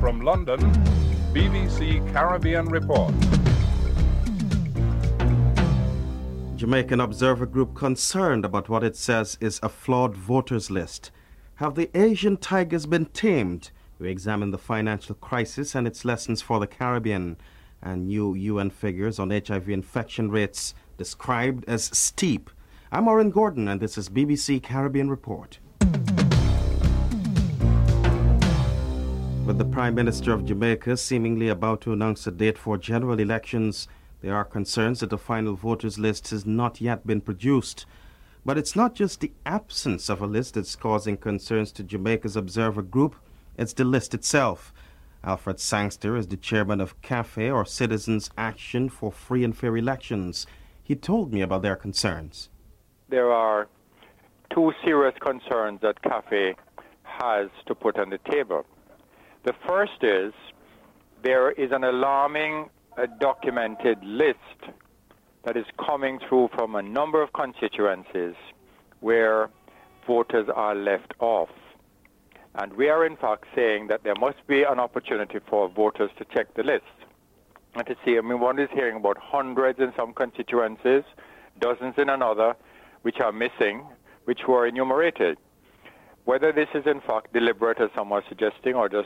From London, BBC Caribbean Report. Jamaican Observer Group concerned about what it says is a flawed voters list. Have the Asian tigers been tamed? We examine the financial crisis and its lessons for the Caribbean, and new UN figures on HIV infection rates described as steep. I'm Oren Gordon, and this is BBC Caribbean Report. With the Prime Minister of Jamaica seemingly about to announce a date for general elections, there are concerns that the final voters list has not yet been produced. But it's not just the absence of a list that's causing concerns to Jamaica's Observer Group, it's the list itself. Alfred Sangster is the chairman of CAFE, or Citizens Action for Free and Fair Elections. He told me about their concerns. There are two serious concerns that CAFE has to put on the table. The first is there is an alarming documented list that is coming through from a number of constituencies where voters are left off. And we are in fact saying that there must be an opportunity for voters to check the list and to see. One is hearing about hundreds in some constituencies, dozens in another, which are missing, which were enumerated. Whether this is in fact deliberate, as some are suggesting, or just